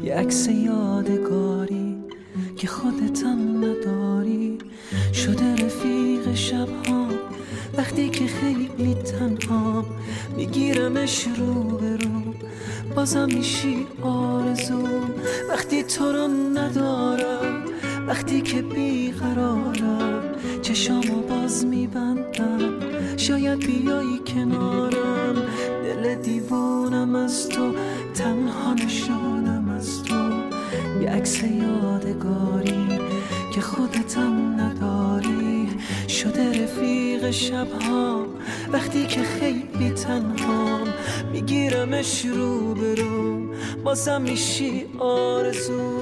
یه عکس یادگاری که خودتم نداری، شده رفیق شب‌ها وقتی که خیلی تنها، میگیرمش رو به رو بازم میشی آرزو. وقتی تو رو ندارم، وقتی که بیقرارم، چشامو باز میبندم شاید بیایی کنارم. دل دیوونم از تو، تنها نشونم از تو، یه عکس یادگاری که خودتم نداری، شده رفیق شبها وقتی که خیلی تنهام، میگیرمش رو به رو بازم میشی آرزو.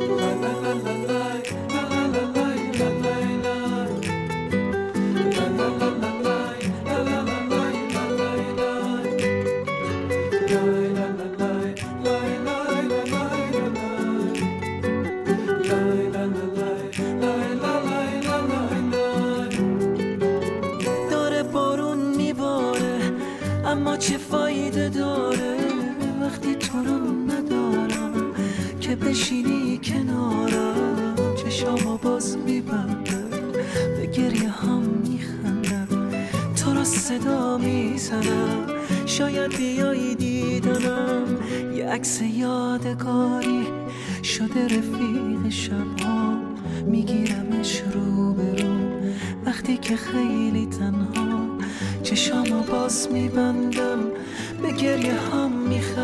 داره بارون میباره اما چه فایده داره وقتی تو رو ندارم که بشینی کنارم. چشامو باز میبندم به گریه هم میخندم، تو رو صدا میزنم شاید بیایی دیدنم. یه عکس یادگاری شده رفیق شبها، میگیرمش رو به رو وقتی که خیلی تنها، چشامو باز میبندم به گریه هم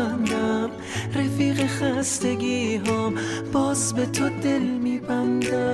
میخندم، رفیق خستگی هم باز به تو دل میبندم.